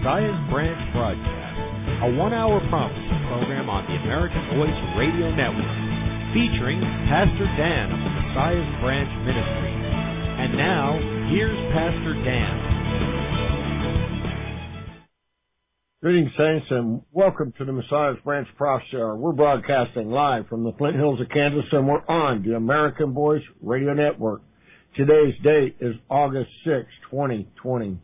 Messiah's Branch broadcast, a one-hour prophecy program on the American Voice Radio Network, featuring Pastor Dan of the Messiah's Branch Ministry. And now, here's Pastor Dan. Greetings, saints, and welcome to the Messiah's Branch Prophecy Hour. We're broadcasting live from the Flint Hills of Kansas, and we're on the American Voice Radio Network. Today's date is August 6, 2020.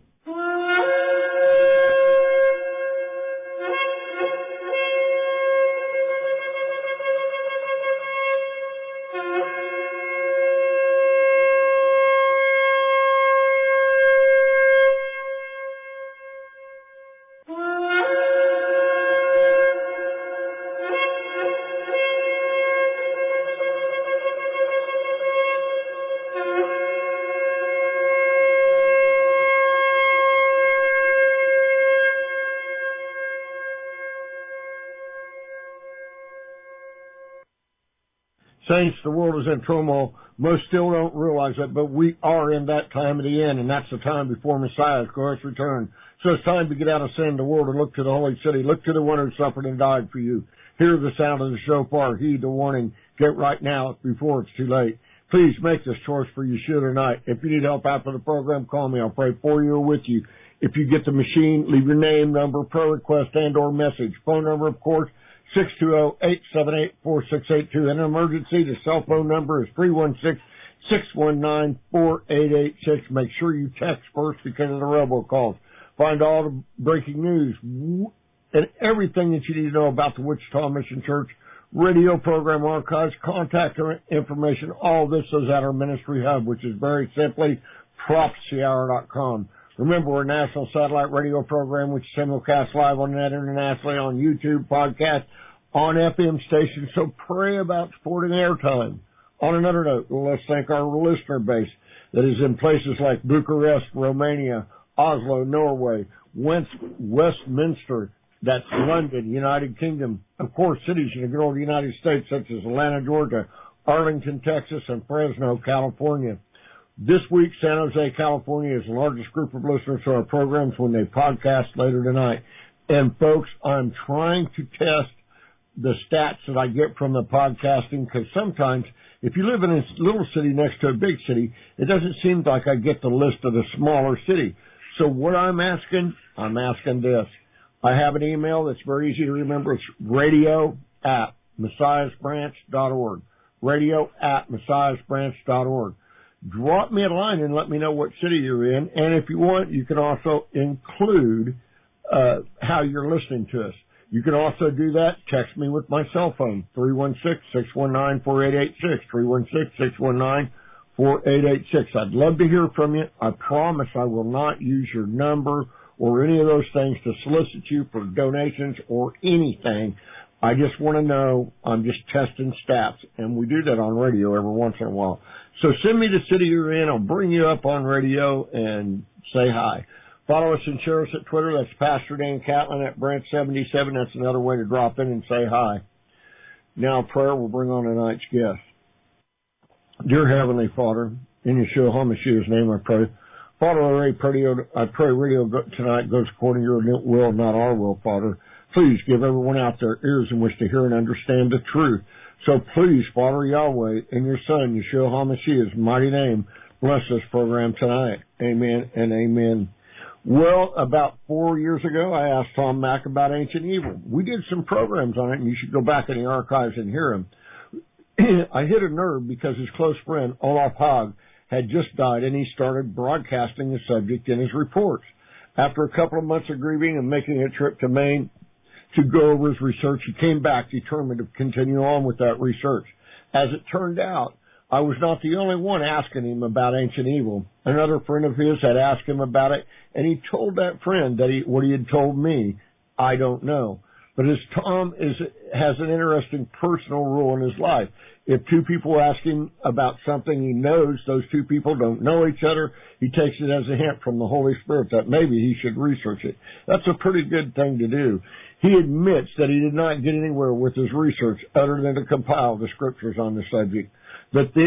Saints, the world is in turmoil. Most still don't realize that, but we are in that time of the end, and that's the time before Messiah's glorious return. So it's time to get out of sin, the world, and look to the holy city. Look to the one who suffered and died for you. Hear the sound of the shofar. Heed the warning. Get right now before it's too late. Please make this choice for Yeshua tonight. If you need help after the program, call me. I'll pray for you or with you. If you get the machine, leave your name, number, prayer request, and or message. Phone number, of course, 620-878-4682. In an emergency, the cell phone number is 316-619-4886. Make sure you text first because of the robocalls. Find all the breaking news and everything that you need to know about the Wichita Mission Church radio program archives, contact information. All this is at our ministry hub, which is very simply prophecyhour.com. Remember, we're a national satellite radio program which simulcasts live on the net internationally on YouTube, podcast, on FM stations. So pray about supporting airtime. On another note, let's thank our listener base that is in places like Bucharest, Romania, Oslo, Norway, Westminster, that's London, United Kingdom, of course, cities in the good old United States such as Atlanta, Georgia, Arlington, Texas, and Fresno, California. This week, San Jose, California is the largest group of listeners to our programs when they podcast later tonight. And folks, I'm trying to test the stats that I get from the podcasting because sometimes if you live in a little city next to a big city, it doesn't seem like I get the list of the smaller city. So what I'm asking this. I have an email that's very easy to remember. It's radio@messiahsbranch.org. radio@messiahsbranch.org. Drop me a line and let me know what city you're in. And if you want, you can also include how you're listening to us. You can also do that. Text me with my cell phone, 316-619-4886, 316-619-4886. I'd love to hear from you. I promise I will not use your number or any of those things to solicit you for donations or anything. I just want to know. I'm just testing stats, and we do that on radio every once in a while. So send me the city you're in. I'll bring you up on radio and say hi. Follow us and share us at Twitter. That's Pastor Dan Catlin at Branch77. That's another way to drop in and say hi. Now prayer will bring on tonight's guest. Dear Heavenly Father, in Yeshua HaMashiach's name I pray. Father, I pray radio tonight goes according to your will, not our will, Father. Please give everyone out there ears in which to hear and understand the truth. So please, Father Yahweh, in your Son, Yeshua HaMashiach's mighty name, bless this program tonight. Amen and amen. Well, about 4 years ago, I asked Tom Mack about Ancient Evil. We did some programs on it, and you should go back in the archives and hear them. I hit a nerve because his close friend, Olaf Haag, had just died, and he started broadcasting the subject in his reports. After a couple of months of grieving and making a trip to Maine to go over his research, he came back determined to continue on with that research. As it turned out, I was not the only one asking him about Ancient Evil. Another friend of his had asked him about it, and he told that friend that what he had told me, I don't know. But as Tom has an interesting personal rule in his life. If two people ask him about something he knows, those two people don't know each other, he takes it as a hint from the Holy Spirit that maybe he should research it. That's a pretty good thing to do. He admits that he did not get anywhere with his research other than to compile the scriptures on the subject. But then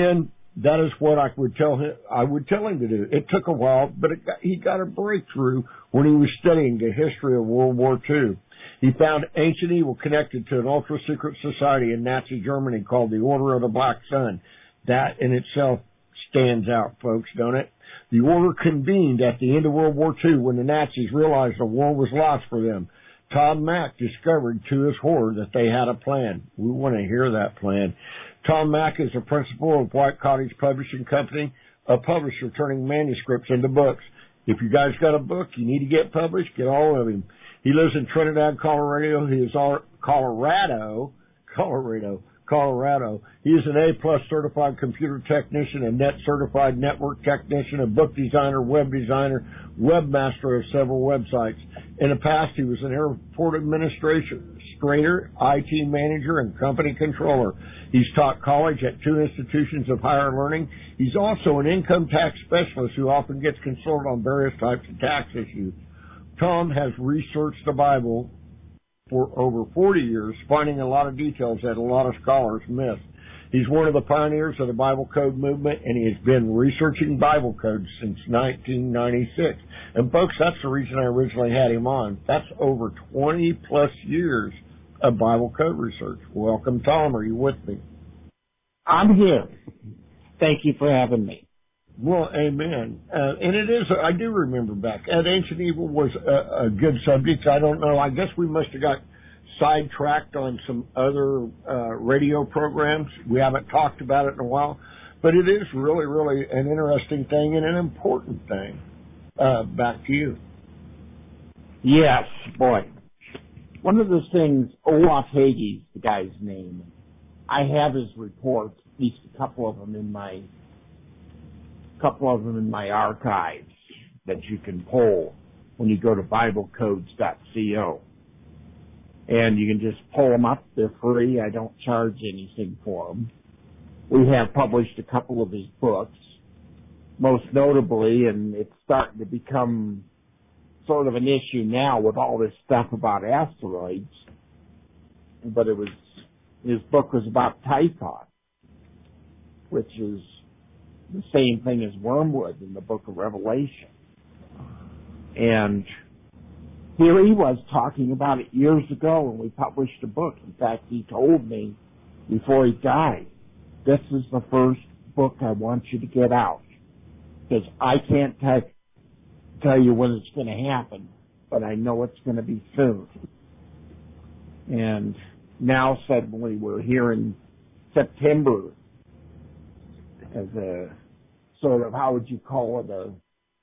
that is what I would tell him. I would tell him to do. It took a while, but he got a breakthrough when he was studying the history of World War II. He found ancient evil connected to an ultra-secret society in Nazi Germany called the Order of the Black Sun. That in itself stands out, folks, don't it? The order convened at the end of World War II when the Nazis realized the war was lost for them. Tom Mack discovered to his horror that they had a plan. We want to hear that plan. Tom Mack is the principal of White Cottage Publishing Company, a publisher turning manuscripts into books. If you guys got a book you need to get published, get all of him. He lives in Trinidad, Colorado. He is Colorado. He is an A+ certified computer technician, a NET certified network technician, a book designer, web designer, webmaster of several websites. In the past, he was an airport administrator, IT manager, and company controller. He's taught college at 2 institutions of higher learning. He's also an income tax specialist who often gets consulted on various types of tax issues. Tom has researched the Bible for over 40 years, finding a lot of details that a lot of scholars miss. He's one of the pioneers of the Bible Code movement, and he has been researching Bible codes since 1996. And folks, that's the reason I originally had him on. That's over 20 plus years of Bible code research. Welcome, Tom. Are you with me? I'm here. Thank you for having me. Well, amen. And it is, I do remember back. And Ancient Evil was a good subject. I don't know. I guess we must have got sidetracked on some other radio programs. We haven't talked about it in a while. But it is really, really an interesting thing and an important thing. Back to you. Yes, boy. One of the things, Olaf Hagee's the guy's name. I have his reports, at least a couple of them in my archives that you can pull when you go to BibleCodes.co. And you can just pull them up. They're free. I don't charge anything for them. We have published a couple of his books, most notably, and it's starting to become sort of an issue now with all this stuff about asteroids. But his book was about Typhon, which is the same thing as wormwood in the book of Revelation. And here he was talking about it years ago when we published a book. In fact, he told me before he died, this is the first book I want you to get out. Because I can't tell you when it's going to happen, but I know it's going to be soon. And now suddenly we're here in September as a sort of, how would you call it,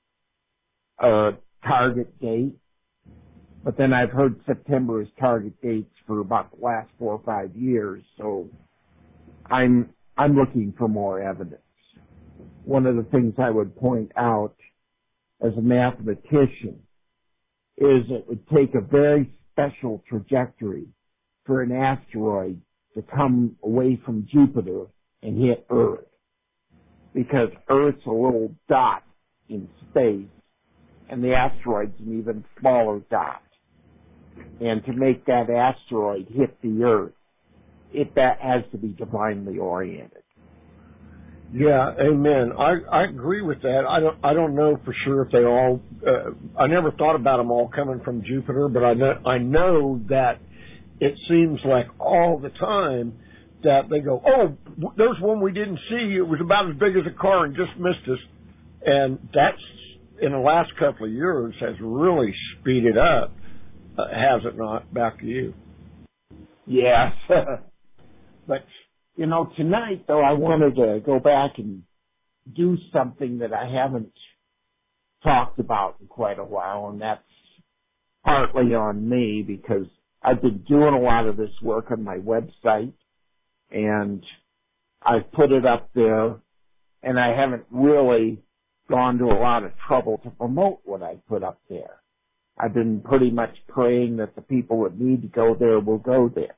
a target date. But then I've heard September is target dates for about the last 4 or 5 years, so I'm looking for more evidence. One of the things I would point out as a mathematician is it would take a very special trajectory for an asteroid to come away from Jupiter and hit Earth. Because Earth's a little dot in space, and the asteroid's an even smaller dot. And to make that asteroid hit the Earth, that has to be divinely oriented. Yeah, amen. I agree with that. I don't know for sure if they all. I never thought about them all coming from Jupiter, but I know that it seems like all the time that they go, oh, there's one we didn't see. It was about as big as a car and just missed us. And that's, in the last couple of years, has really speeded up, has it not? Back to you. Yes. But, tonight, though, I wanted to go back and do something that I haven't talked about in quite a while, and that's partly on me because I've been doing a lot of this work on my website, and I've put it up there, and I haven't really gone to a lot of trouble to promote what I put up there. I've been pretty much praying that the people that need to go there will go there.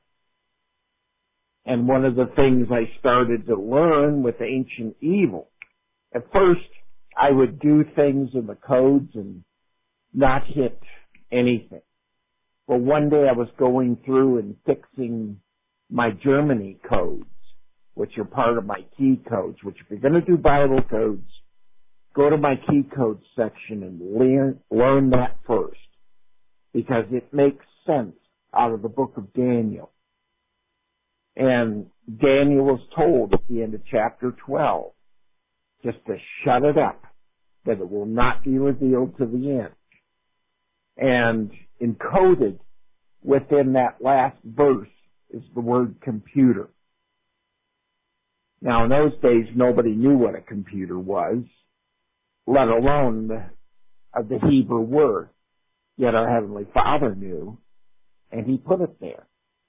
And one of the things I started to learn with Ancient Evil, at first I would do things in the codes and not hit anything. Well, one day I was going through and fixing my Germany codes, which are part of my key codes, which if you're going to do Bible codes, go to my key codes section and learn that first, because it makes sense out of the book of Daniel. And Daniel was told at the end of chapter 12 just to shut it up, that it will not be revealed to the end. And encoded within that last verse is the word computer. Now, in those days, nobody knew what a computer was, let alone the Hebrew word. Yet our Heavenly Father knew, and He put it there.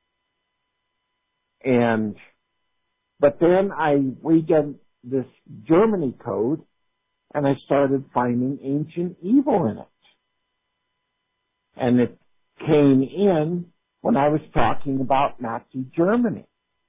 But then I redid this Germany code, and I started finding ancient evil in it. And it came in when I was talking about Nazi Germany.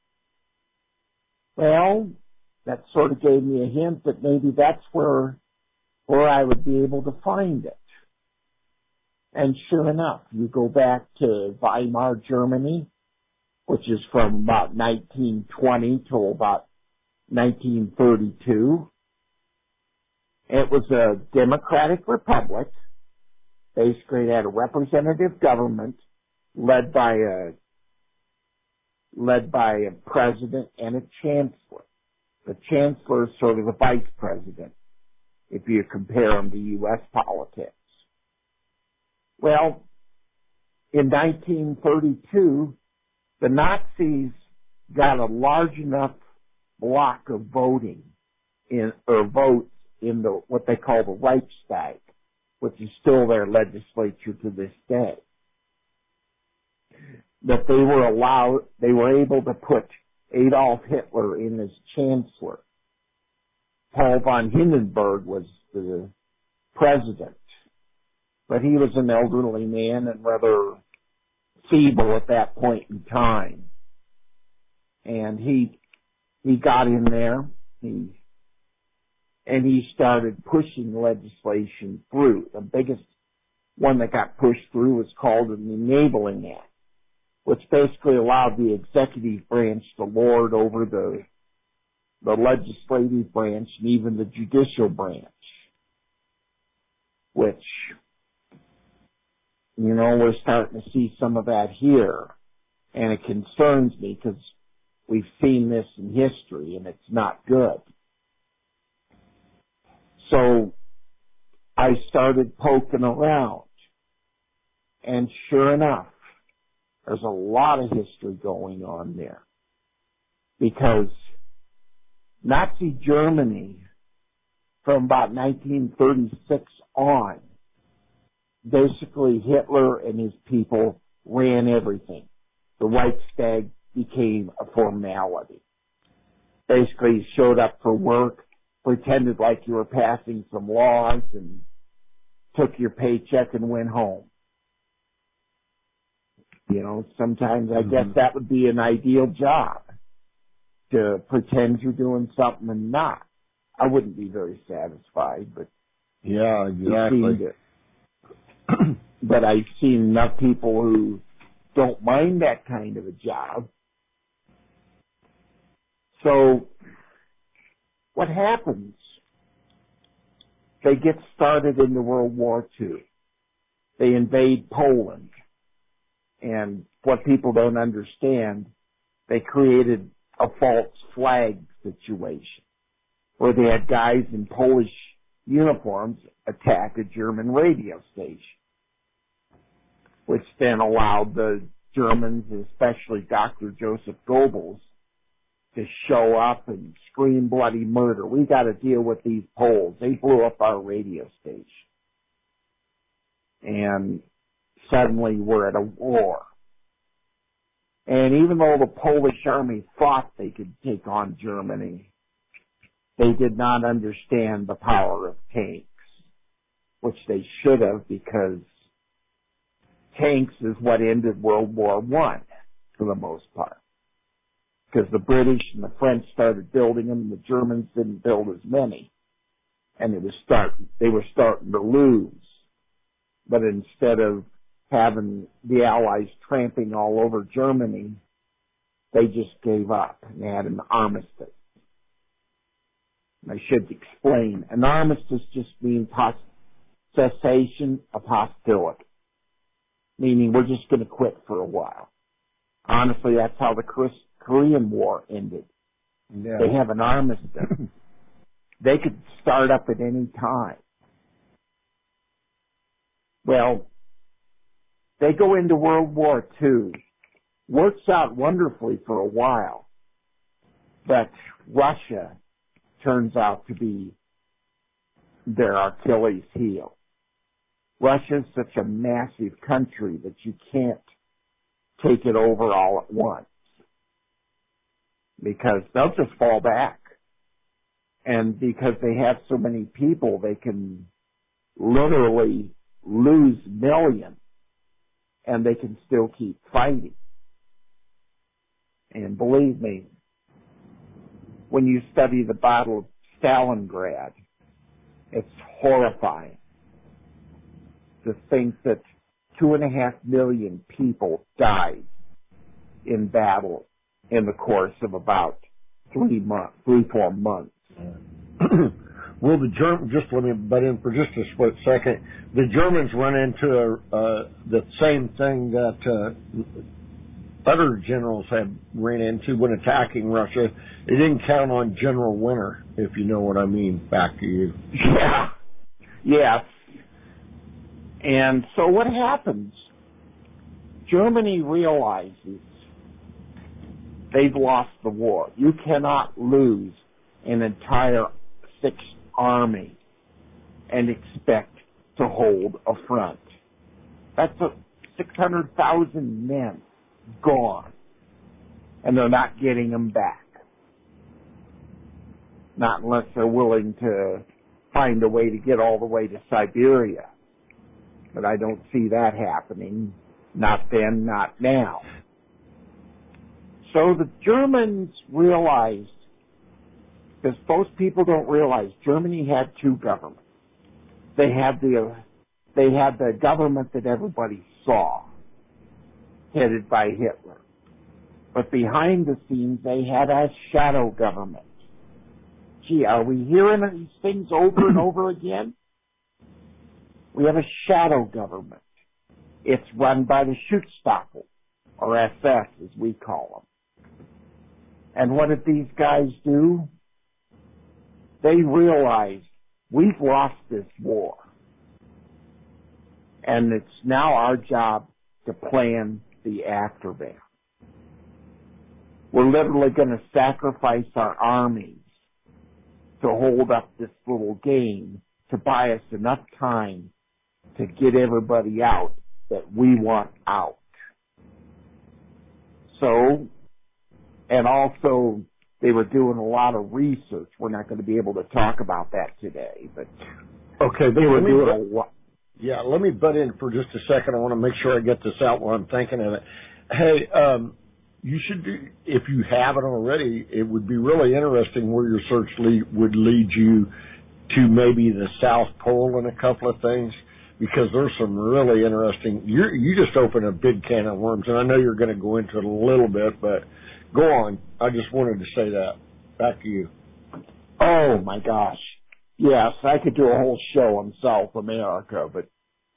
Well, that sort of gave me a hint that maybe that's where I would be able to find it. And sure enough, you go back to Weimar Germany, which is from about 1920 till about 1932. It was a democratic republic. Basically, it had a representative government led by a president and a chancellor. The chancellor is sort of the vice president, if you compare them to U.S. politics. Well, in 1932, the Nazis got a large enough block of votes in what they call the Reichstag, which is still their legislature to this day, that they were able to put Adolf Hitler in as chancellor. Paul von Hindenburg was the president, but he was an elderly man and rather feeble at that point in time. And he got in there, and he started pushing legislation through. The biggest one that got pushed through was called an Enabling Act, which basically allowed the executive branch to lord over the legislative branch and even the judicial branch, which, we're starting to see some of that here. And it concerns me because we've seen this in history and it's not good. So I started poking around, and sure enough, there's a lot of history going on there, because Nazi Germany, from about 1936 on, basically Hitler and his people ran everything. The Reichstag became a formality. Basically, you showed up for work, pretended like you were passing some laws, and took your paycheck and went home. Sometimes I guess that would be an ideal job, to pretend you're doing something and not. I wouldn't be very satisfied, but yeah, exactly. But I've seen enough people who don't mind that kind of a job. So what happens? They get started into World War II. They invade Poland. And what people don't understand, they created a false flag situation where they had guys in Polish uniforms attack a German radio station, which then allowed the Germans, especially Dr. Joseph Goebbels, to show up and scream bloody murder. We got to deal with these Poles. They blew up our radio station. And suddenly we're at a war. And even though the Polish army thought they could take on Germany, they did not understand the power of tanks, which they should have, because tanks is what ended World War I for the most part. Because the British and the French started building them, and the Germans didn't build as many. And they were starting to lose. But instead of having the Allies tramping all over Germany, They just gave up and had an armistice. I should explain. An armistice just means cessation of hostility, meaning we're just going to quit for a while. Honestly, that's how the Korean War ended. Yeah. They have an armistice. They could start up at any time. Well, they go into World War II. Works out wonderfully for a while. But Russia turns out to be their Achilles heel. Russia's such a massive country that you can't take it over all at once, because they'll just fall back. And because they have so many people, they can literally lose millions, and they can still keep fighting. And believe me, when you study the Battle of Stalingrad, it's horrifying to think that 2.5 million people died in battle in the course of about 3-4 months. Well, just let me butt in for just a split second. The Germans run into the same thing that other generals had ran into when attacking Russia. They didn't count on General Winter, if you know what I mean. Back to you. Yeah. Yes. And so what happens? Germany realizes they've lost the war. You cannot lose an entire 6th Army and expect to hold a front. That's 600,000 men gone, and they're not getting them back. Not unless they're willing to find a way to get all the way to Siberia. But I don't see that happening. Not then, not now. So the Germans realized, because most people don't realize, Germany had 2 governments. They had the government that everybody saw, headed by Hitler. But behind the scenes, they had a shadow government. Gee, are we hearing these things over and over again? We have a shadow government. It's run by the Schutzstaffel, or SS as we call them. And what did these guys do? They realized we've lost this war. And it's now our job to plan the aftermath. We're literally going to sacrifice our armies to hold up this little game to buy us enough time to get everybody out that we want out. So, and also they were doing a lot of research. We're not going to be able to talk about that today, but okay, they were doing a lot. Yeah, let me butt in for just a second. I want to make sure I get this out while I'm thinking of it. Hey, you should do, if you haven't already, it would be really interesting where your search would lead you to maybe the South Pole and a couple of things, because there's some really interesting, you just opened a big can of worms, and I know you're going to go into it a little bit, but go on. I just wanted to say that. Back to you. Oh, my gosh. Yes, I could do a whole show on South America, but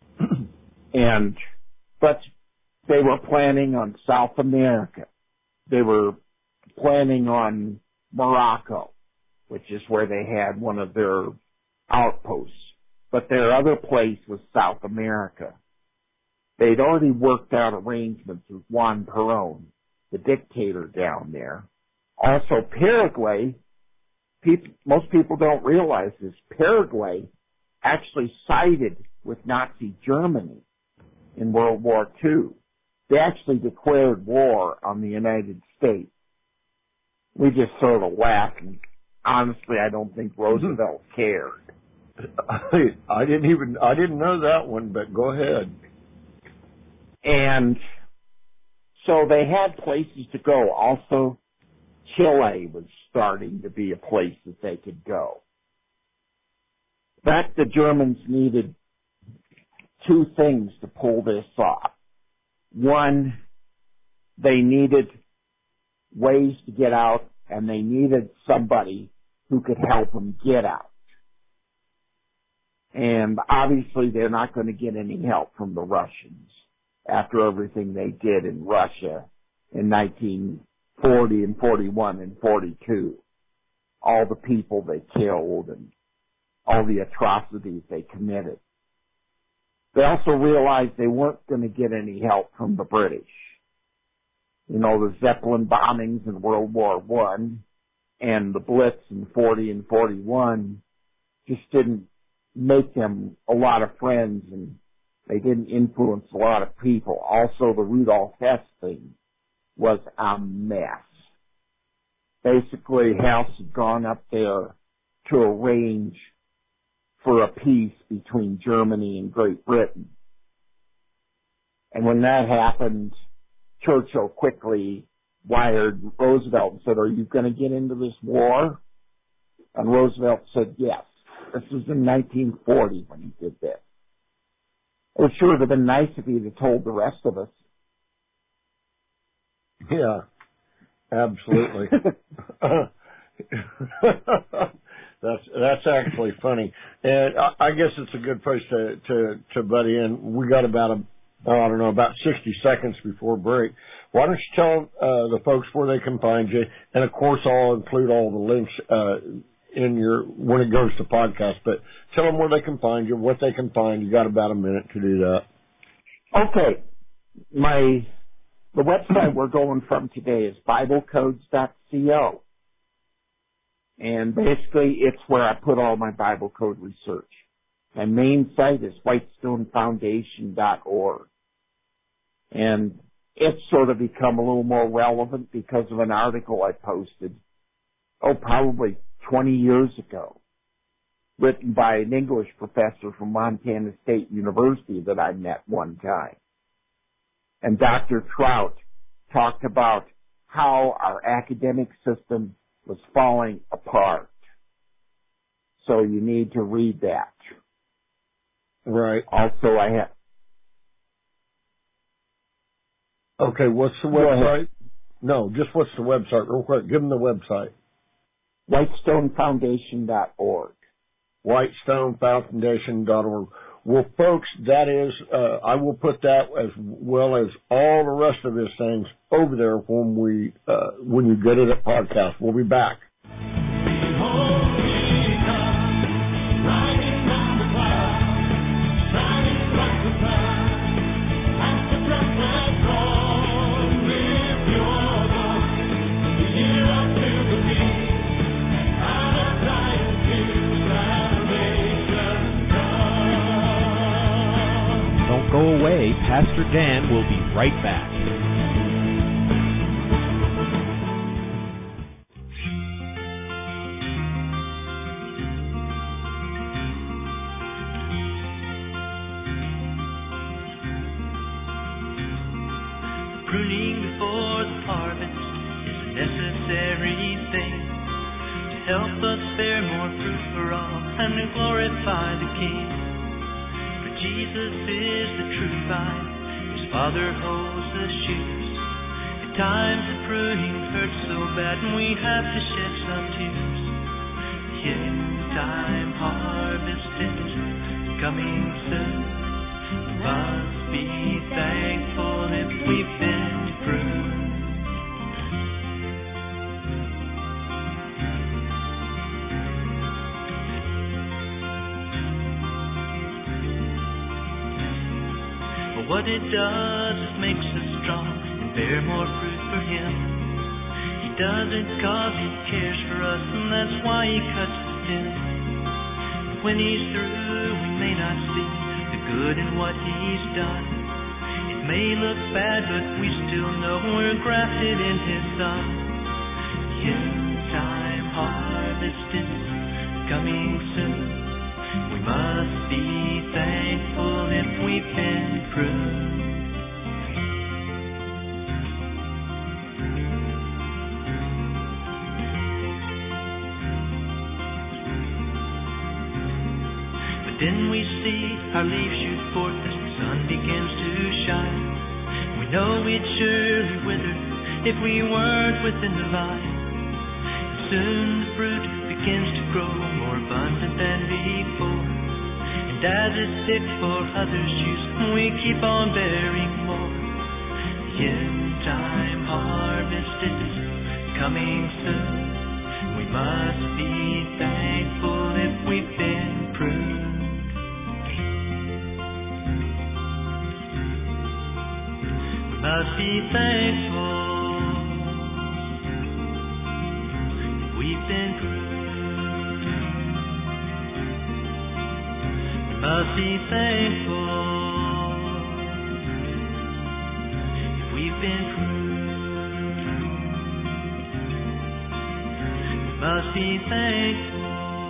they were planning on South America. They were planning on Morocco, which is where they had one of their outposts. But their other place was South America. They'd already worked out arrangements with Juan Perón, the dictator down there. Also, Paraguay. Most people don't realize this. Paraguay actually sided with Nazi Germany in World War II. They actually declared war on the United States. We just sort of laughed, and honestly, I don't think Roosevelt cared. I didn't know that one, but go ahead. And so they had places to go. Also, Chile was starting to be a place that they could go. But the Germans needed 2 things to pull this off. One, they needed ways to get out, and they needed somebody who could help them get out. And obviously they're not going to get any help from the Russians after everything they did in Russia in 1940 and 41 and 42. All the people they killed and all the atrocities they committed. They also realized they weren't going to get any help from the British. You know, the Zeppelin bombings in World War I and the Blitz in 40 and 41 just didn't make them a lot of friends, and they didn't influence a lot of people. Also, the Rudolf Hess thing was a mess. Basically, Hess had gone up there to arrange for a peace between Germany and Great Britain. And when that happened, Churchill quickly wired Roosevelt and said, "Are you going to get into this war?" And Roosevelt said, "Yes." This was in 1940 when he did this. It sure would have been nice if he'd have told the rest of us. Yeah, absolutely. That's actually funny, and I guess it's a good place to butt in. We got about 60 seconds before break. Why don't you tell the folks where they can find you? And of course, I'll include all the links when it goes to podcast. But tell them where they can find you, what they can find. You got about a minute to do that. Okay, the website we're going from today is BibleCodes.co. And basically, it's where I put all my Bible code research. My main site is WhitestoneFoundation.org. And it's sort of become a little more relevant because of an article I posted, probably 20 years ago, written by an English professor from Montana State University that I met one time. And Dr. Trout talked about how our academic system was falling apart. So you need to read that. Right. Also, I have... Okay, what's the website? No, just what's the website? Real quick, give them the website. WhitestoneFoundation.org. WhitestoneFoundation.org. Well, folks, that is, I will put that as well as all the rest of his things over there when you get it at podcast. We'll be back. Go away. Pastor Dan will be right back. Pruning before the harvest is a necessary thing to help us bear more fruit for all and to glorify the King. Jesus is the true vine, His Father holds the shoots. At times the pruning hurts so bad and we have to shed some tears. The end time harvest is coming soon. We must be thankful if we've been pruned. What it does is makes us strong and bear more fruit for Him. He does it 'cause He cares for us, and that's why He cuts the stem. When He's through, we may not see the good in what He's done. It may look bad, but we still know we're grafted in His Son. The end time harvest is coming soon. We must be thankful if we've been pruned. But then we see our leaves shoot forth as the sun begins to shine. We know it surely withered if we weren't within the vine. Soon the fruit begins to grow more abundant than before. And as it's fit for others' use, we keep on bearing more. The end time harvest is coming soon. We must be thankful if we've been pruned. We must be thankful if we've been pruned. We must be thankful if we've been pruned. Must be thankful.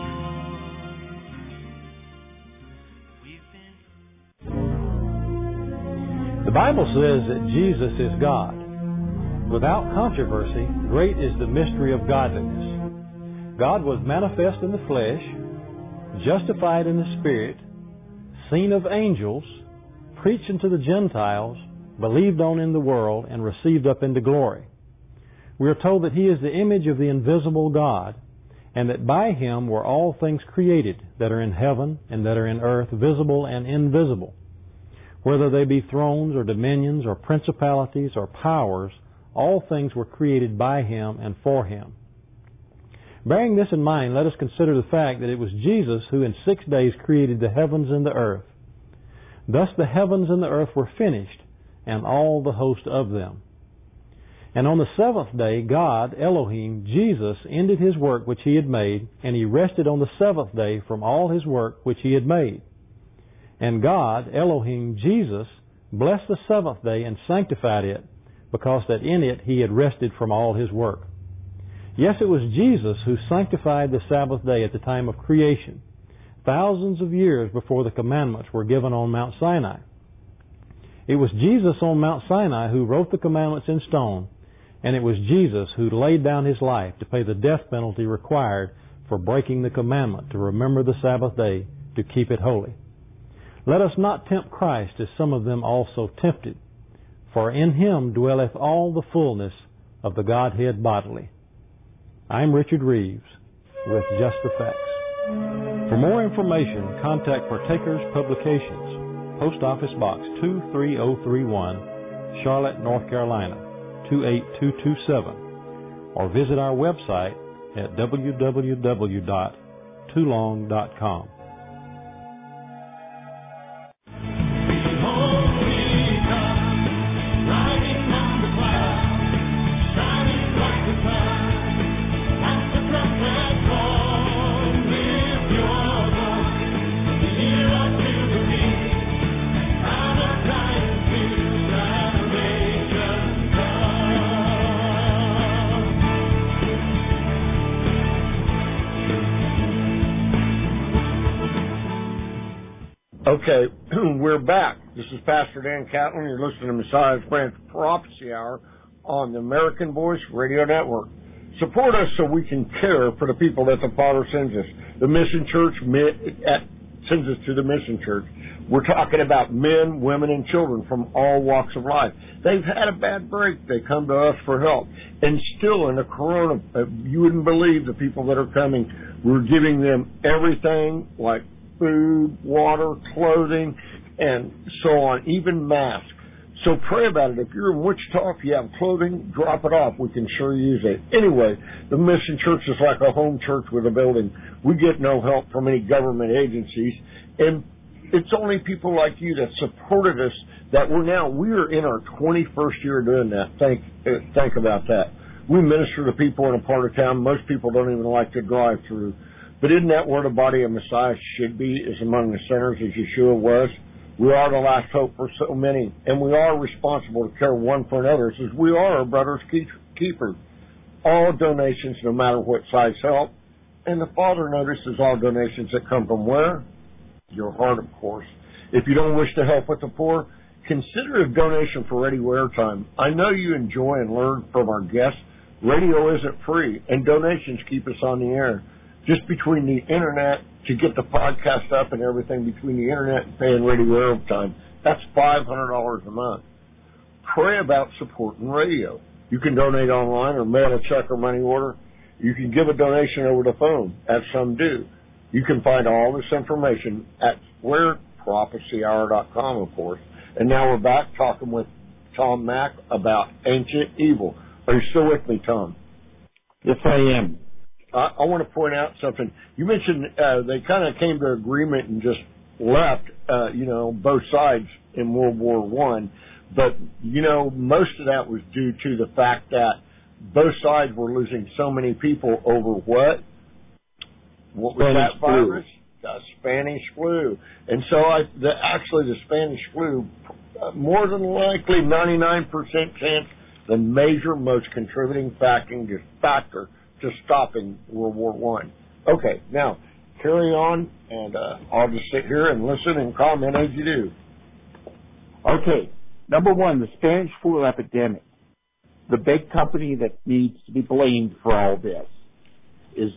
The Bible says that Jesus is God. Without controversy, great is the mystery of godliness. God was manifest in the flesh, justified in the Spirit, seen of angels, preached unto the Gentiles, believed on in the world, and received up into glory. We are told that He is the image of the invisible God, and that by Him were all things created that are in heaven and that are in earth, visible and invisible. Whether they be thrones or dominions or principalities or powers, all things were created by Him and for Him. Bearing this in mind, let us consider the fact that it was Jesus who in 6 days created the heavens and the earth. Thus the heavens and the earth were finished, and all the host of them. And on the seventh day, God, Elohim, Jesus, ended His work which He had made, and He rested on the seventh day from all His work which He had made. And God, Elohim, Jesus, blessed the seventh day and sanctified it, because that in it He had rested from all His work. Yes, it was Jesus who sanctified the Sabbath day at the time of creation, thousands of years before the commandments were given on Mount Sinai. It was Jesus on Mount Sinai who wrote the commandments in stone, and it was Jesus who laid down His life to pay the death penalty required for breaking the commandment to remember the Sabbath day to keep it holy. Let us not tempt Christ as some of them also tempted, for in Him dwelleth all the fullness of the Godhead bodily. I'm Richard Reeves with Just the Facts. For more information, contact Partakers Publications, Post Office Box 23031, Charlotte, North Carolina 28227, or visit our website at www.toolong.com. Okay, we're back. This is Pastor Dan Catlin. You're listening to Messiah's Branch Prophecy Hour on the American Voice Radio Network. Support us so we can care for the people that the Father sends us. The Mission Church sends us to the Mission Church. We're talking about men, women, and children from all walks of life. They've had a bad break. They come to us for help. And still in the corona, you wouldn't believe the people that are coming. We're giving them everything like food, water, clothing, and so on, even masks. So pray about it. If you're in Wichita, if you have clothing, drop it off. We can sure use it. Anyway, the Mission Church is like a home church with a building. We get no help from any government agencies, and it's only people like you that supported us that we are in our 21st year doing that. Think about that. We minister to people in a part of town most people don't even like to drive through. But isn't that where the body of Messiah should be, is among the sinners as Yeshua was? We are the last hope for so many, and we are responsible to care one for another, as we are our brother's keeper. All donations, no matter what size, help. And the Father notices all donations that come from where? Your heart, of course. If you don't wish to help with the poor, consider a donation for radio airtime. I know you enjoy and learn from our guests. Radio isn't free, and donations keep us on the air. Just between the internet to get the podcast up and everything, between the internet and paying radio airtime, that's $500 a month. Pray about supporting radio. You can donate online or mail a check or money order. You can give a donation over the phone, as some do. You can find all this information at SquaredProphecyHour.com, of course. And now we're back talking with Tom Mack about ancient evil. Are you still with me, Tom? Yes, I am. I want to point out something. You mentioned they kind of came to agreement and just left, both sides in World War I. But, most of that was due to the fact that both sides were losing so many people over what? What was that virus? The Spanish flu. And so actually the Spanish flu, more than likely 99% chance, the major, most contributing factor to stopping World War I. Okay, now carry on, and I'll just sit here and listen and comment as you do. Okay, number one, the Spanish flu epidemic. The big company that needs to be blamed for all this is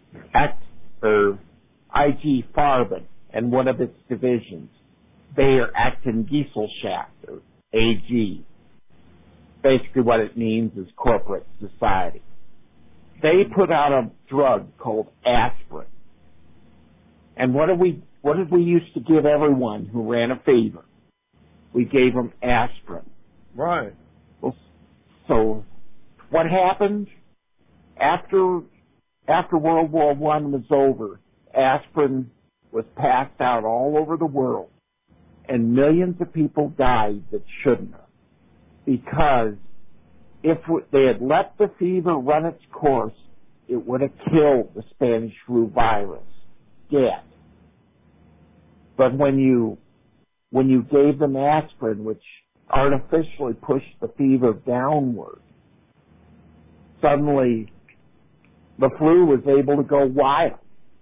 IG Farben and one of its divisions, Bayer Aktengesellschaft, or AG. Basically what it means is corporate society. They put out a drug called aspirin. And what did we used to give everyone who ran a fever? We gave them aspirin. Right. Well, so what happened after World War I was over? Aspirin was passed out all over the world, and millions of people died that shouldn't have, because if they had let the fever run its course, it would have killed the Spanish flu virus dead. But when you gave them aspirin, which artificially pushed the fever downward, suddenly the flu was able to go wild.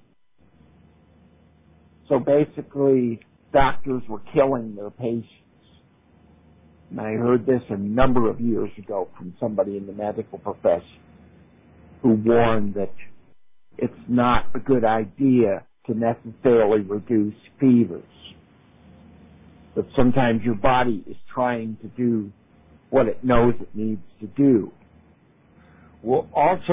So basically, doctors were killing their patients. And I heard this a number of years ago from somebody in the medical profession who warned that it's not a good idea to necessarily reduce fevers. But sometimes your body is trying to do what it knows it needs to do. Well, also,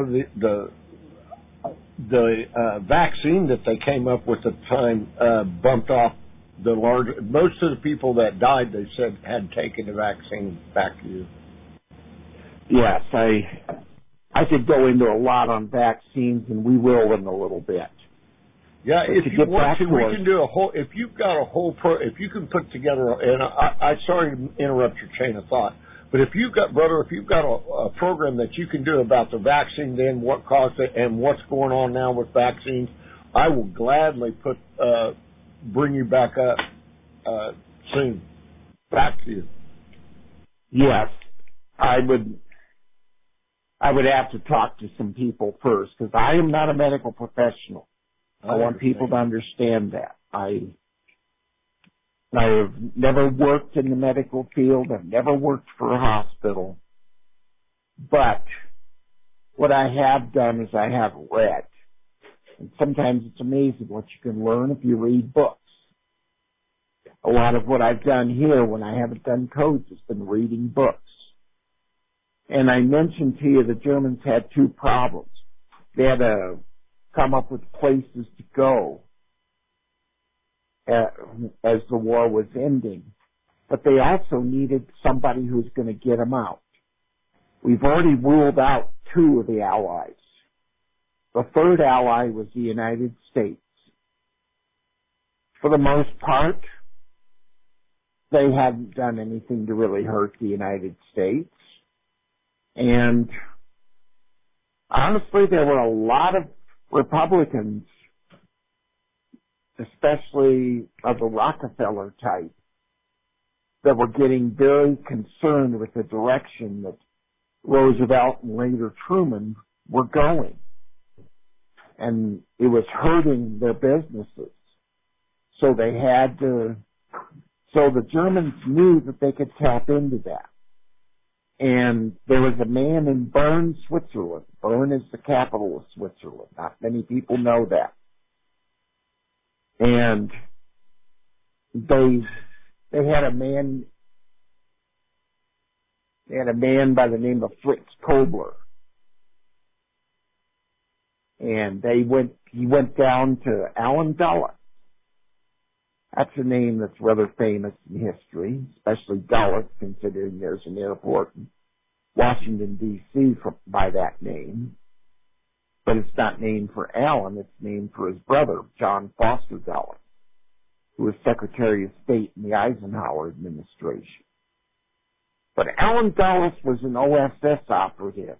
the vaccine that they came up with at the time bumped off most of the people that died, they said, had taken the vaccine. Back to you. Yes, I could go into a lot on vaccines, and we will in a little bit. Yeah, but if you want to, we can do a whole. If you've got a whole if you can put together, and I sorry to interrupt your chain of thought, but if you've got a program that you can do about the vaccine, then what caused it and what's going on now with vaccines, I will gladly bring you back up soon. Back to you. Yes, I would have to talk to some people first, because I am not a medical professional. I want people to understand that. I have never worked in the medical field. I've never worked for a hospital. But what I have done is I have read. And sometimes it's amazing what you can learn if you read books. A lot of what I've done here when I haven't done codes has been reading books. And I mentioned to you the Germans had two problems. They had to come up with places to go as the war was ending. But they also needed somebody who's going to get them out. We've already ruled out two of the allies. The third ally was the United States. For the most part, they hadn't done anything to really hurt the United States. And honestly, there were a lot of Republicans, especially of the Rockefeller type, that were getting very concerned with the direction that Roosevelt and later Truman were going. And it was hurting their businesses. So they had to, so the Germans knew that they could tap into that. And there was a man in Bern, Switzerland. Bern is the capital of Switzerland. Not many people know that. And they had a man They had a man by the name of Fritz Kobler. And he went down to Allen Dulles. That's a name that's rather famous in history, especially Dulles, considering there's an airport in Washington, D.C. by that name. But it's not named for Allen, it's named for his brother, John Foster Dulles, who was Secretary of State in the Eisenhower administration. But Allen Dulles was an OSS operative.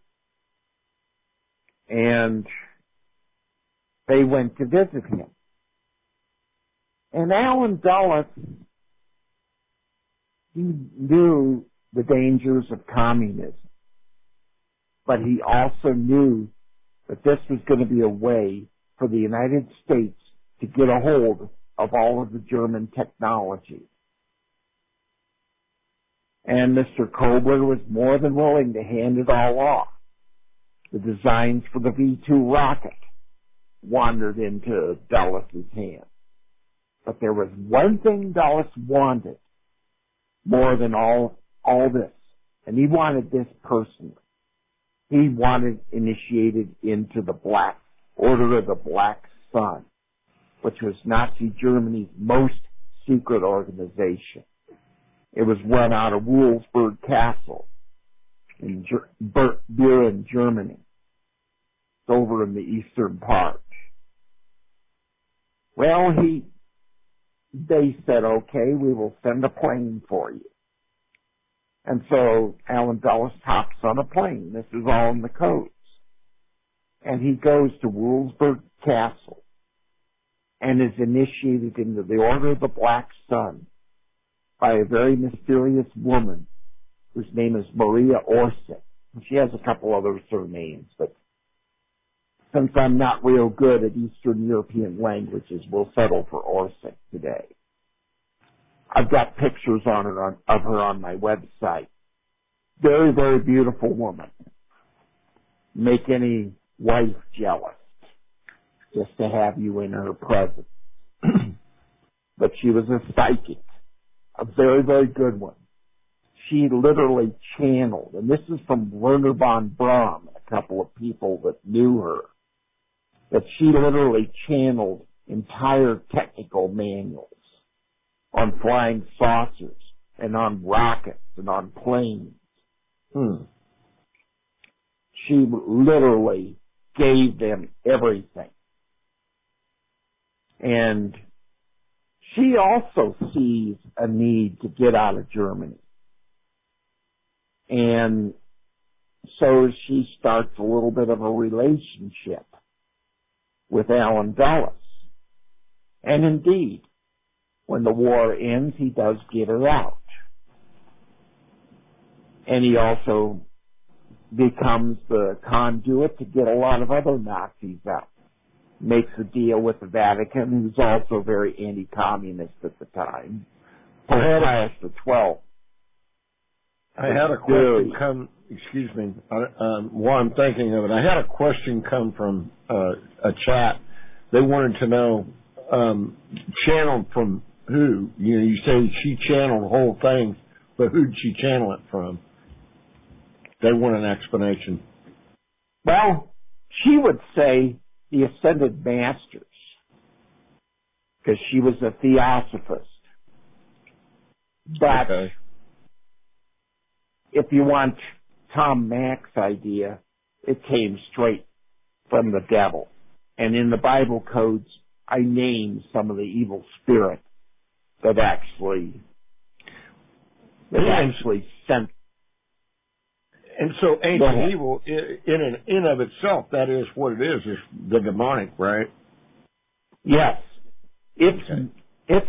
And they went to visit him. And Allen Dulles, he knew the dangers of communism. But he also knew that this was going to be a way for the United States to get a hold of all of the German technology. And Mr. Kobler was more than willing to hand it all off. The designs for the V-2 rocket wandered into Dulles' hands. But there was one thing Dulles wanted more than all this, and he wanted this personally. He wanted initiated into the Order of the Black Sun, which was Nazi Germany's most secret organization. It was run out of Wurzburg Castle in Buren, Germany. It's over in the eastern part. Well, they said, okay, we will send a plane for you. And so Allen Dulles hops on a plane. This is all in the codes. And he goes to Wurzburg Castle and is initiated into the Order of the Black Sun by a very mysterious woman whose name is Maria Orsic. She has a couple other surnames, but since I'm not real good at Eastern European languages, we'll settle for Orsic today. I've got pictures of her on my website. Very, very beautiful woman. Make any wife jealous just to have you in her presence. But she was a psychic, a very, very good one. She literally channeled, and this is from Werner von Braun, a couple of people that knew her, that she literally channeled entire technical manuals on flying saucers and on rockets and on planes. She literally gave them everything. And she also sees a need to get out of Germany. And so she starts a little bit of a relationship with Allen Dulles. And indeed, when the war ends, he does get her out. And he also becomes the conduit to get a lot of other Nazis out. Makes a deal with the Vatican, who's also very anti-communist at the time. Pius XII. I had a question come, excuse me, while I'm thinking of it, I had a question come from a chat. They wanted to know, channeled from who? You know, you say she channeled the whole thing, but who'd she channel it from? They want an explanation. Well, she would say the Ascended Masters, because she was a theosophist. But okay. If you want Tom Mack's idea, it came straight from the devil. And in the Bible codes, I named some of the evil spirits that actually sent. And so ancient evil, in of itself, that is what it is the demonic, right? Yes. It's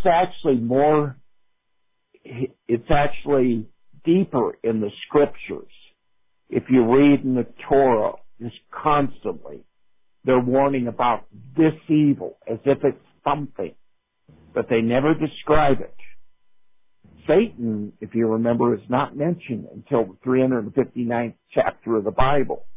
actually deeper in the scriptures. If you read in the Torah, just constantly, they're warning about this evil as if it's something, but they never describe it. Satan, if you remember, is not mentioned until the 359th chapter of the Bible.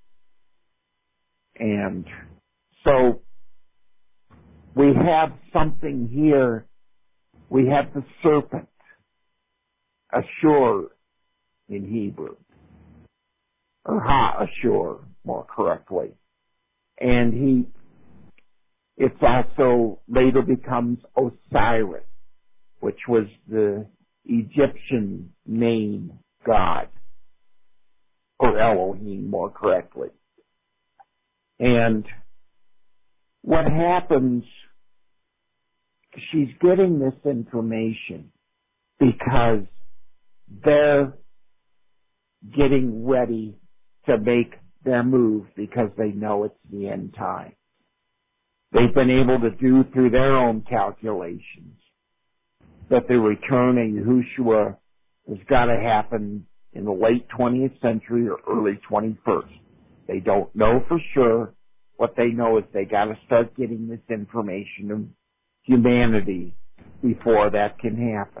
And so we have something here. We have the serpent, Ashur, in Hebrew, or Ha-Ashur, more correctly. And it's also later becomes Osiris, which was the Egyptian name god, or Elohim, more correctly. And what happens, she's getting this information because they're getting ready to make their move because they know it's the end time. They've been able to do through their own calculations that the return of Yahushua has got to happen in the late 20th century or early 21st. They don't know for sure. What they know is they got to start getting this information to humanity before that can happen.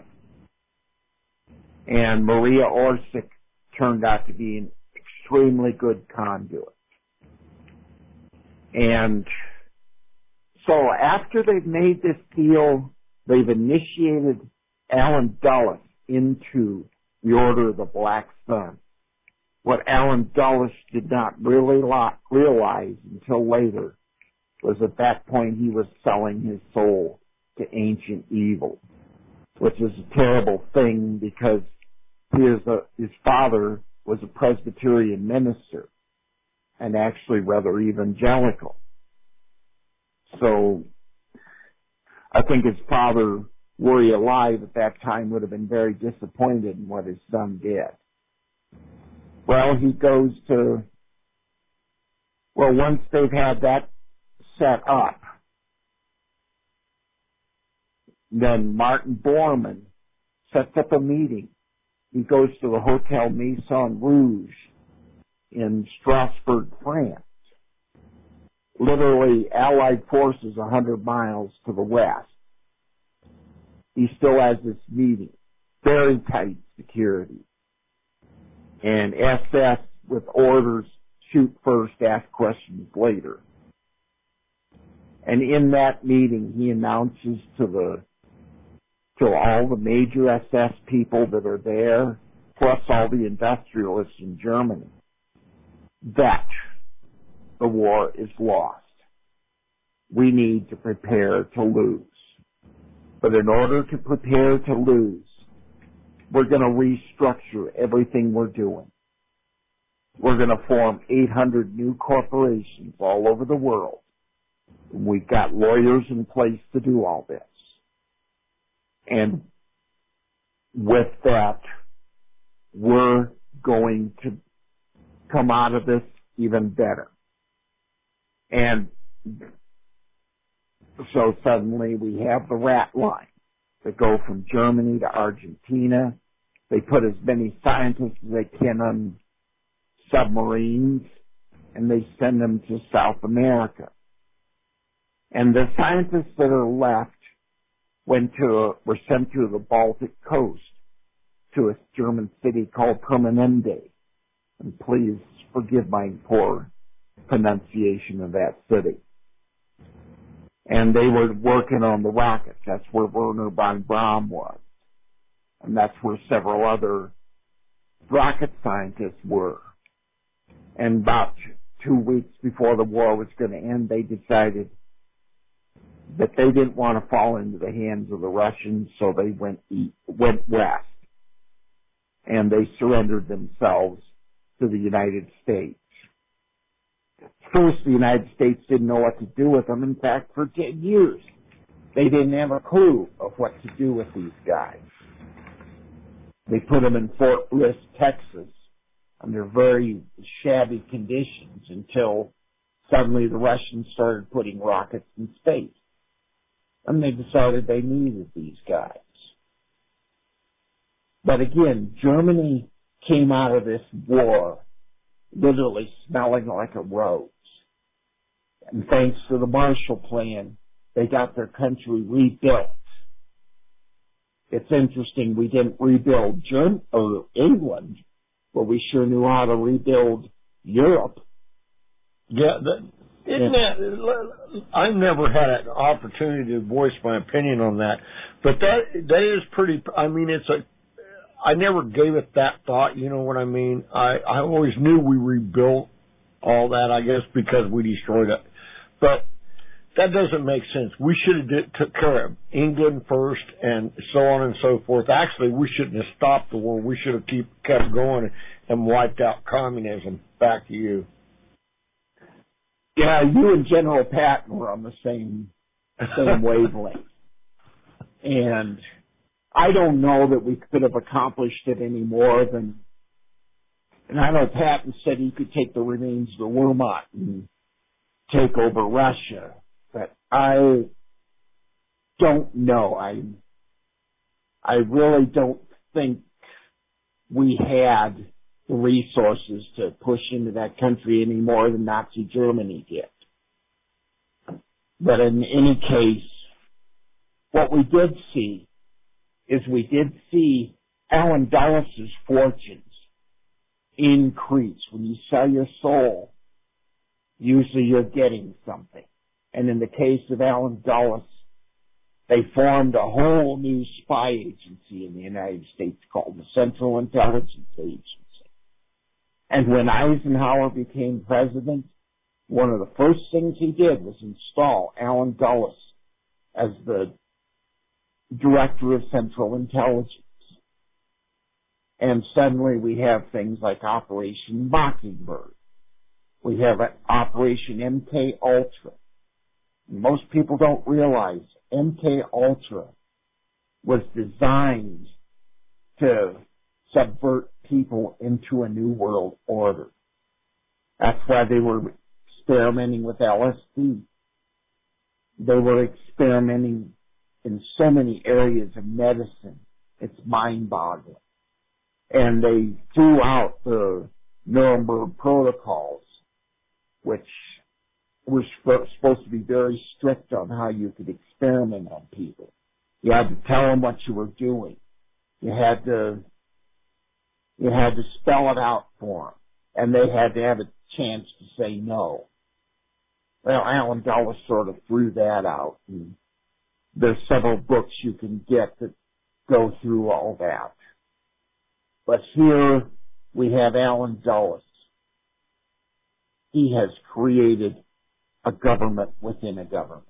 And Maria Orsic turned out to be an extremely good conduit. And so after they've made this deal, they've initiated Alan Dulles into the Order of the Black Sun. What Alan Dulles did not really realize until later was at that point he was selling his soul to ancient evil, which is a terrible thing because his father was a Presbyterian minister and actually rather evangelical. So I think his father, were he alive at that time, would have been very disappointed in what his son did. Well, he goes to, once they've had that set up, then Martin Bormann sets up a meeting. He goes to the Hotel Maison Rouge in Strasbourg, France. Literally Allied forces 100 miles to the west. He still has this meeting. Very tight security. And SS with orders, shoot first, ask questions later. And in that meeting, he announces to all the major SS people that are there, plus all the industrialists in Germany, that the war is lost. We need to prepare to lose. But in order to prepare to lose, we're going to restructure everything we're doing. We're going to form 800 new corporations all over the world. We've got lawyers in place to do all this. And with that, we're going to come out of this even better. And so suddenly we have the rat line that go from Germany to Argentina. They put as many scientists as they can on submarines, and they send them to South America. And the scientists that are left were sent to the Baltic coast to a German city called Permanente. And please forgive my poor pronunciation of that city. And they were working on the rockets. That's where Werner von Braun was. And that's where several other rocket scientists were. And about 2 weeks before the war was going to end, they decided that they didn't want to fall into the hands of the Russians, so they went west. And they surrendered themselves to the United States. First, the United States didn't know what to do with them. In fact, for 10 years, they didn't have a clue of what to do with these guys. They put them in Fort Bliss, Texas, under very shabby conditions until suddenly the Russians started putting rockets in space. And they decided they needed these guys. But again, Germany came out of this war literally smelling like a rose. And thanks to the Marshall Plan, they got their country rebuilt. It's interesting we didn't rebuild England, but we sure knew how to rebuild Europe. Yeah, I never had an opportunity to voice my opinion on that, but that is pretty. I mean, I never gave it that thought, you know what I mean? I always knew we rebuilt all that, I guess, because we destroyed it. But that doesn't make sense. We should have took care of England first and so on and so forth. Actually, we shouldn't have stopped the war. We should have kept going and wiped out communism. Back to you. Yeah, you and General Patton were on the same wavelength. And I don't know that we could have accomplished it any more than, and I know Patton said he could take the remains of the Wehrmacht and take over Russia, but I don't know. I really don't think we had the resources to push into that country any more than Nazi Germany did. But in any case, what we did see is Alan Dulles' fortunes increase. When you sell your soul, usually you're getting something. And in the case of Alan Dulles, they formed a whole new spy agency in the United States called the Central Intelligence Agency. And when Eisenhower became president, one of the first things he did was install Alan Dulles as the director of Central Intelligence. And suddenly we have things like Operation Mockingbird. We have Operation MK Ultra. Most people don't realize MK Ultra was designed to subvert people into a new world order. That's why they were experimenting with LSD. They were experimenting in so many areas of medicine. It's mind-boggling. And they threw out the Nuremberg protocols, which were supposed to be very strict on how you could experiment on people. You had to tell them what you were doing. You had to spell it out for them, and they had to have a chance to say no. Well, Alan Dulles sort of threw that out, and there's several books you can get that go through all that. But here we have Alan Dulles. He has created a government within a government.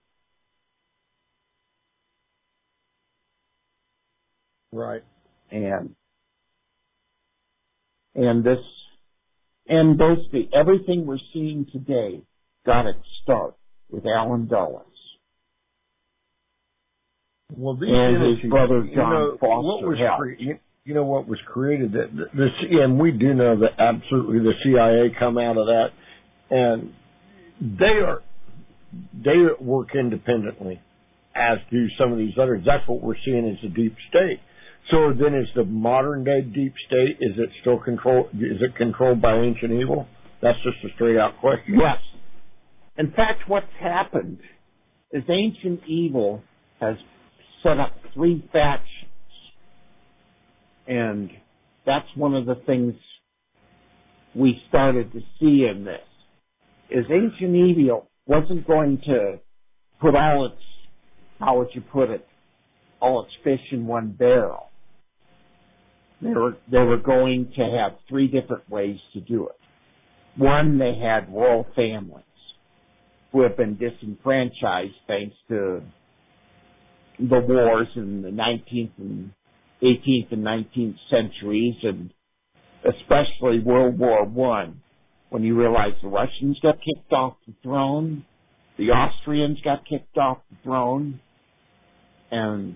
Right. And basically everything we're seeing today got its start with Alan Dulles. Well, and his brother John Foster helped. You know what was created? And we do know that absolutely the CIA come out of that, and they work independently, as do some of these others. That's what we're seeing as the deep state. So then, is the modern day deep state, is it still controlled? Is it controlled by ancient evil? That's just a straight out question. Yes. In fact, what's happened is ancient evil has set up 3 factions. And that's one of the things we started to see in this, is ancient evil wasn't going to put all its, how would you put it, all its fish in one barrel. They were going to have 3 different ways to do it. One, they had royal families who have been disenfranchised thanks to the wars in the 19th and 18th and 19th centuries, and especially World War I, when you realize the Russians got kicked off the throne, the Austrians got kicked off the throne, and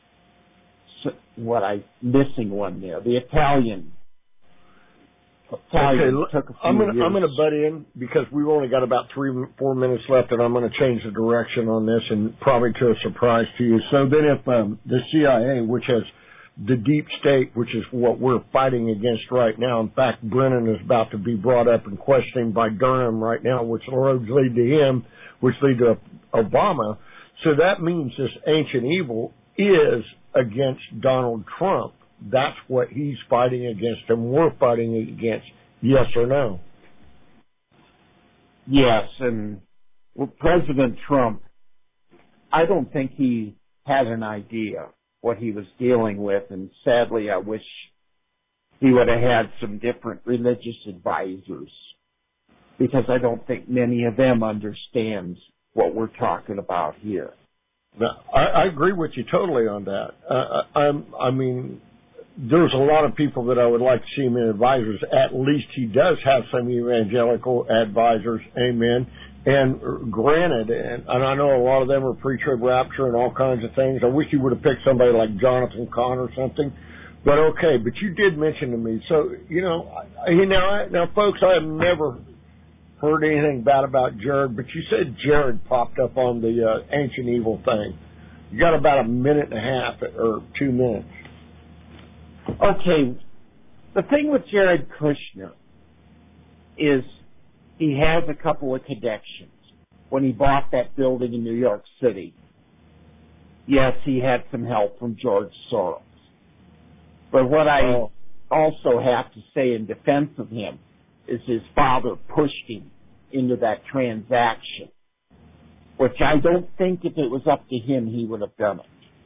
missing one there, the Italian took a few I'm going years. to butt in because we've only got about 3-4 minutes left, and I'm going to change the direction on this, and probably to a surprise to you. So then, if the CIA, which has the deep state, which is what we're fighting against right now. In fact, Brennan is about to be brought up and questioned by Durham right now, which roads lead to him, which lead to Obama. So that means this ancient evil is against Donald Trump. That's what he's fighting against and we're fighting against. Yes or no? Yes, and President Trump, I don't think he had an idea what he was dealing with, and sadly I wish he would have had some different religious advisors, because I don't think many of them understand what we're talking about here. I agree with you totally on that. I mean, there's a lot of people that I would like to see him in advisors. At least he does have some evangelical advisors, amen. And granted, and I know a lot of them are pre-trib rapture and all kinds of things. I wish he would have picked somebody like Jonathan Cahn or something. But okay, but you did mention to me. So, now folks, I have never heard anything bad about Jared, but you said Jared popped up on the Ancient Evil thing. You got about a minute and a half or 2 minutes. Okay, the thing with Jared Kushner is he has a couple of connections. When he bought that building in New York City, yes, he had some help from George Soros. But what I also have to say in defense of him is his father pushed him into that transaction, which I don't think if it was up to him, he would have done it.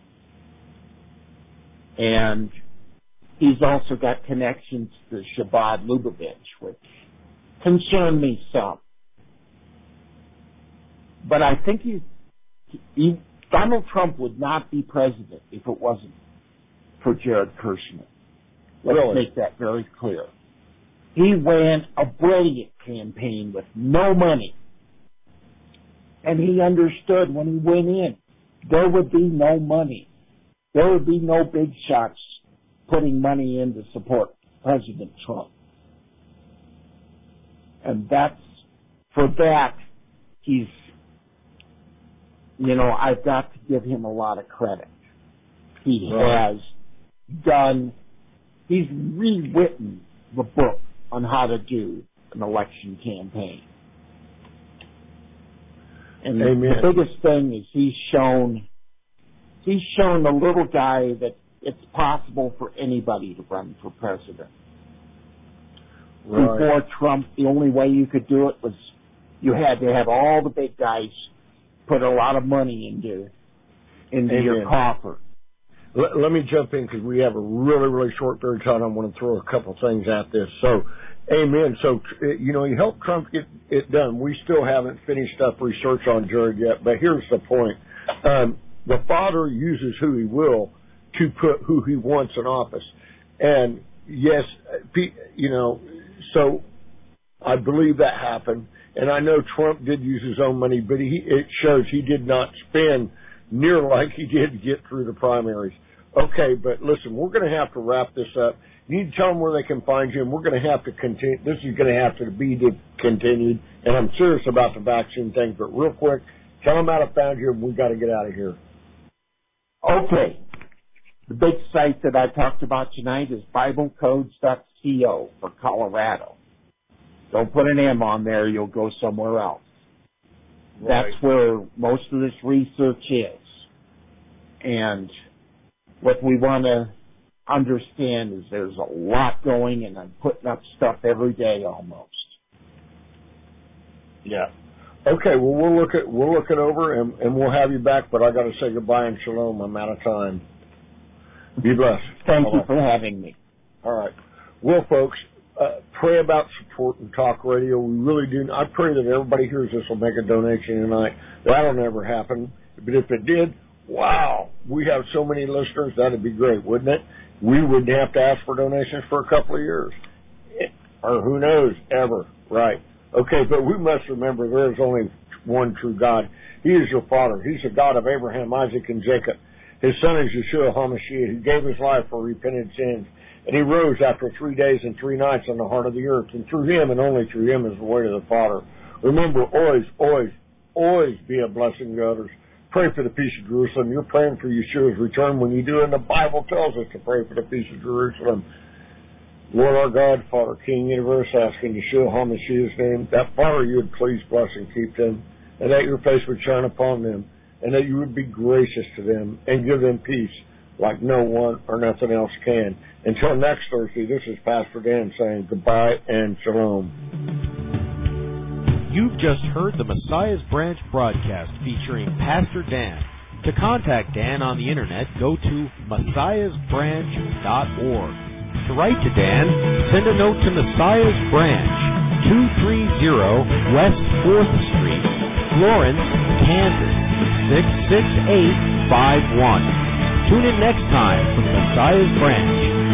And he's also got connections to Chabad Lubavitch, which concern me some. But I think Donald Trump would not be president if it wasn't for Jared Kushner. Let's make that very clear. He ran a brilliant campaign with no money. And he understood when he went in, there would be no money. There would be no big shots putting money in to support President Trump. And for that, I've got to give him a lot of credit. He's rewritten the book on how to do an election campaign. And the biggest thing is he's shown the little guy that it's possible for anybody to run for president. Right. Before Trump, the only way you could do it was you had to have all the big guys put a lot of money into your coffer. Let me jump in because we have a really, really short period of time. I want to throw a couple things at this. So, amen. So, you helped Trump get it done. We still haven't finished up research on Jared yet, but here's the point. The Father uses who he will to put who he wants in office. And, yes, so I believe that happened. And I know Trump did use his own money, but it shows he did not spend near like he did to get through the primaries. Okay, but listen, we're going to have to wrap this up. You need to tell them where they can find you, and we're going to have to continue. This is going to have to be continued, and I'm serious about the vaccine thing, but real quick, tell them how to find you, and we've got to get out of here. Okay. The big site that I talked about tonight is BibleCodes.co for Colorado. Don't put an M on there, you'll go somewhere else. Right. That's where most of this research is. And what we want to understand is there's a lot going, and I'm putting up stuff every day almost. Yeah. Okay, well we'll look it over and we'll have you back, but I gotta say goodbye and shalom. I'm out of time. Be blessed. Thank you for having me. All right. Well, folks, pray about support and talk radio. We really do. I pray that everybody hears this will make a donation tonight. That'll never happen. But if it did, wow, we have so many listeners, that'd be great, wouldn't it? We wouldn't have to ask for donations for a couple of years. Or who knows, ever. Right. Okay, but we must remember there is only one true God. He is your Father. He's the God of Abraham, Isaac, and Jacob. His son is Yeshua HaMashiach, who gave his life for repentant sins. And he rose after 3 days and 3 nights on the heart of the earth. And through him and only through him is the way to the Father. Remember, always, always, always be a blessing to others. Pray for the peace of Jerusalem. You're praying for Yeshua's return when you do, and the Bible tells us to pray for the peace of Jerusalem. Lord our God, Father, King, Universe, ask in Yeshua HaMashiach's name, that Father you would please bless and keep them, and that your face would shine upon them, and that you would be gracious to them and give them peace like no one or nothing else can. Until next Thursday, this is Pastor Dan saying goodbye and shalom. You've just heard the Messiah's Branch broadcast featuring Pastor Dan. To contact Dan on the internet, go to messiahsbranch.org. To write to Dan, send a note to Messiah's Branch, 230 West 4th Street, Florence, Kansas, 66851. Tune in next time for Messiah's Branch.